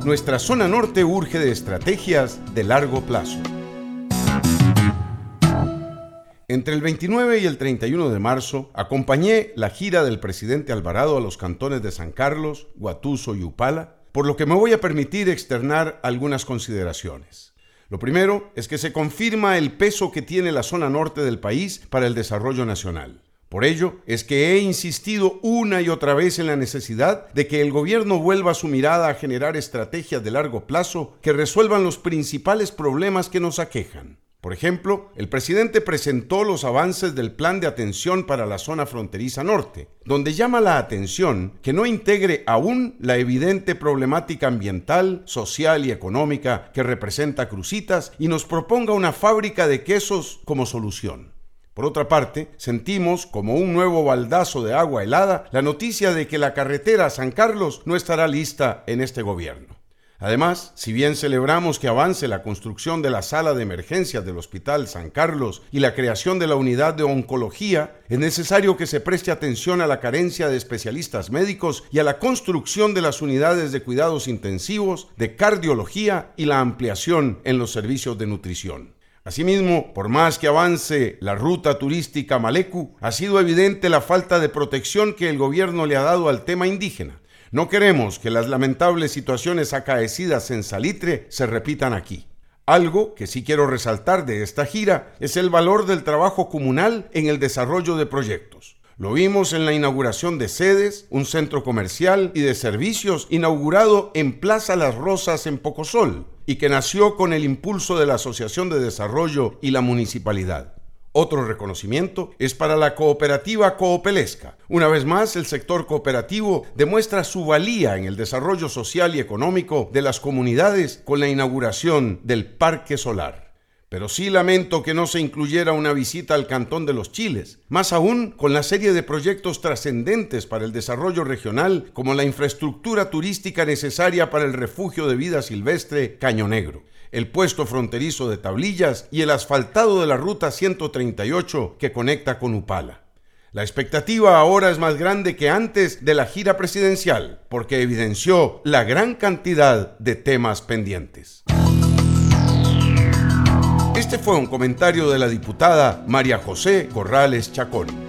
nuestra zona norte urge de estrategias de largo plazo. Entre el 29 y el 31 de marzo, acompañé la gira del presidente Alvarado a los cantones de San Carlos, Guatuso y Upala, por lo que me voy a permitir externar algunas consideraciones. Lo primero es que se confirma el peso que tiene la zona norte del país para el desarrollo nacional. Por ello, es que he insistido una y otra vez en la necesidad de que el gobierno vuelva su mirada a generar estrategias de largo plazo que resuelvan los principales problemas que nos aquejan. Por ejemplo, el presidente presentó los avances del Plan de Atención para la Zona Fronteriza Norte, donde llama la atención que no integre aún la evidente problemática ambiental, social y económica que representa Cruzitas y nos proponga una fábrica de quesos como solución. Por otra parte, sentimos como un nuevo baldazo de agua helada la noticia de que la carretera a San Carlos no estará lista en este gobierno. Además, si bien celebramos que avance la construcción de la sala de emergencias del Hospital San Carlos y la creación de la unidad de oncología, es necesario que se preste atención a la carencia de especialistas médicos y a la construcción de las unidades de cuidados intensivos, de cardiología y la ampliación en los servicios de nutrición. Asimismo, por más que avance la ruta turística Malecu, ha sido evidente la falta de protección que el gobierno le ha dado al tema indígena. No queremos que las lamentables situaciones acaecidas en Salitre se repitan aquí. Algo que sí quiero resaltar de esta gira es el valor del trabajo comunal en el desarrollo de proyectos. Lo vimos en la inauguración de sedes, un centro comercial y de servicios inaugurado en Plaza Las Rosas en Pocosol y que nació con el impulso de la Asociación de Desarrollo y la Municipalidad. Otro reconocimiento es para la cooperativa Coopelesca. Una vez más, el sector cooperativo demuestra su valía en el desarrollo social y económico de las comunidades con la inauguración del Parque Solar. Pero sí lamento que no se incluyera una visita al Cantón de los Chiles, más aún con la serie de proyectos trascendentes para el desarrollo regional, como la infraestructura turística necesaria para el refugio de vida silvestre Caño Negro, el puesto fronterizo de tablillas y el asfaltado de la ruta 138 que conecta con Upala. La expectativa ahora es más grande que antes de la gira presidencial, porque evidenció la gran cantidad de temas pendientes. Este fue un comentario de la diputada María José Corrales Chacón.